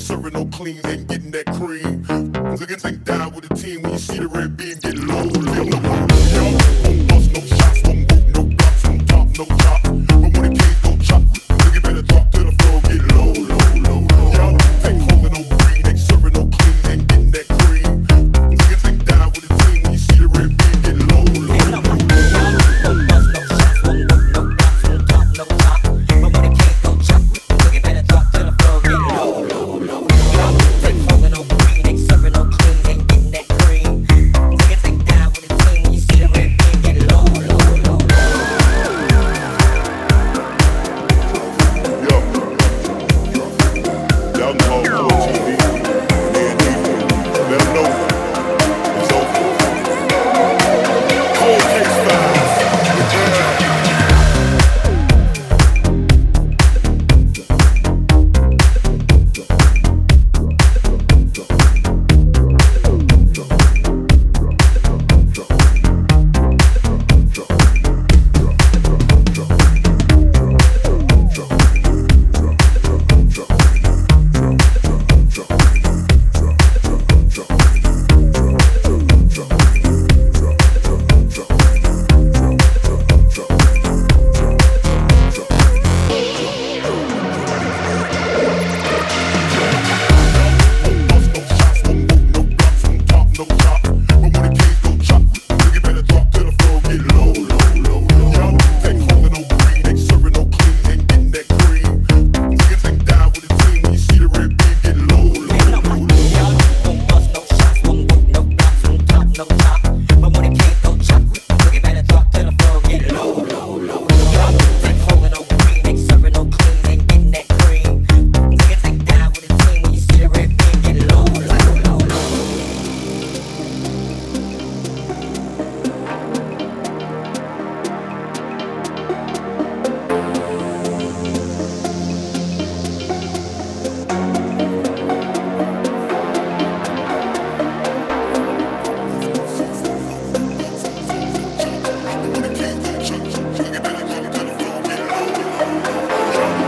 serving no clean, ain't getting that cream. Nigga take down with the team when you see the red beam get low. Live the road, y'all. Won't bust no shots, won't move no blocks, won't top no chop. But when the cage go chop, nigga better drop to the floor, get low, low, low, low. Y'all take holding no green, ain't serving no clean, ain't getting that cream. Nigga take down with the team when you see the red beam get low, low, low. Won't bust no shots, won't move no blocks, won't top no chop. But when the cage go chop, nigga better drop to the floor, get low, low, low. Y'all take holding no green, ain't serving no clean, ain't getting that cream. Nigga take down with the team when you see the red beam get low, low, low. Yo, y'all can call Full TV, let them know it's over. Cold case files.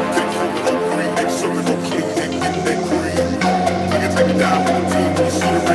Take it down with the team, you see the